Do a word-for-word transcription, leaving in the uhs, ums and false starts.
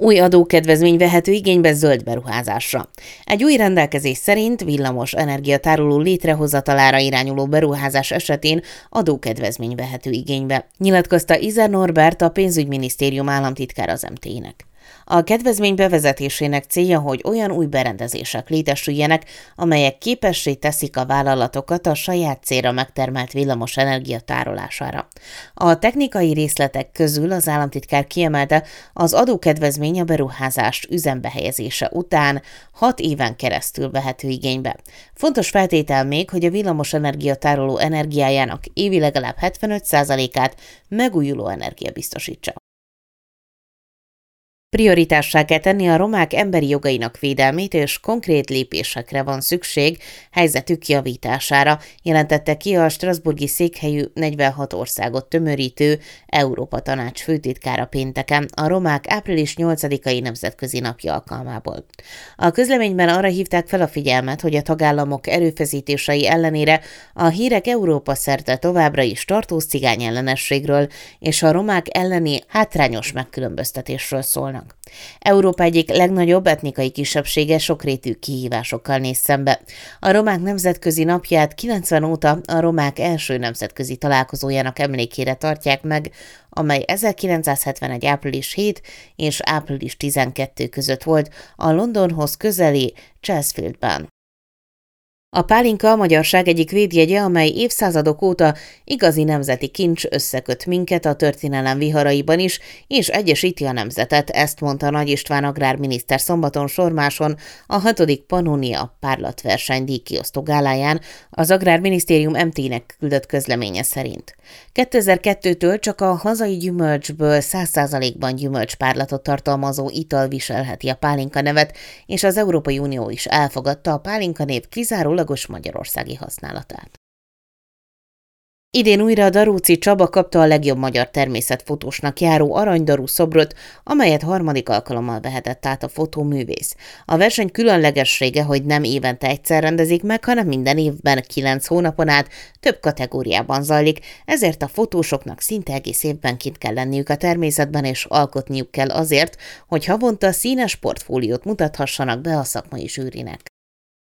Új adókedvezmény vehető igénybe zöld beruházásra. Egy új rendelkezés szerint villamos energiatároló létrehozatalára irányuló beruházás esetén adókedvezmény vehető igénybe, nyilatkozta Izer Norbert, a pénzügyminisztérium államtitkára az em té é-nek. A kedvezmény bevezetésének célja, hogy olyan új berendezések létesüljenek, amelyek képessé teszik a vállalatokat a saját célra megtermelt villamos energia tárolására. A technikai részletek közül az államtitkár kiemelte, az adókedvezmény a beruházást üzembe helyezése után hat éven keresztül vehető igénybe. Fontos feltétel még, hogy a villamos energia tároló energiájának évi legalább hetvenöt százalékát megújuló energia biztosítsa. Prioritássá kell tenni a romák emberi jogainak védelmét, és konkrét lépésekre van szükség helyzetük javítására, jelentette ki a strasbourgi székhelyű negyvenhat országot tömörítő Európa Tanács főtitkára pénteken a romák április nyolcadikai nemzetközi napja alkalmából. A közleményben arra hívták fel a figyelmet, hogy a tagállamok erőfeszítései ellenére a hírek Európa szerte továbbra is tartós cigányellenességről és a romák elleni hátrányos megkülönböztetésről szólnak. Európa egyik legnagyobb etnikai kisebbsége sokrétű kihívásokkal néz szembe. A romák nemzetközi napját kilencven óta a romák első nemzetközi találkozójának emlékére tartják meg, amely ezerkilencszázhetvenegy. április hetedike és április tizenkettő között volt a Londonhoz közeli Chelsfieldben. A pálinka a magyarság egyik védjegye, amely évszázadok óta igazi nemzeti kincs, összeköt minket a történelem viharaiban is, és egyesíti a nemzetet, ezt mondta Nagy István agrárminiszter szombaton Sormáson a hatodik Pannonia párlatverseny díjkiosztó gáláján az Agrárminisztérium em té é-nek küldött közleménye szerint. kétezer-kettőtől csak a hazai gyümölcsből száz százalékban gyümölcspárlatot tartalmazó ital viselheti a pálinka nevet, és az Európai Unió is elfogadta a pálinka név kizárólagos magyarországi használatát. Idén újra a Daróczi Csaba kapta a legjobb magyar természetfotósnak járó aranydarú szobrot, amelyet harmadik alkalommal vehetett át a fotóművész. A verseny különlegessége, hogy nem évente egyszer rendezik meg, hanem minden évben kilenc hónapon át több kategóriában zajlik, ezért a fotósoknak szinte egész évben kint kell lenniük a természetben, és alkotniuk kell azért, hogy havonta színes portfóliót mutathassanak be a szakmai zsűrinek.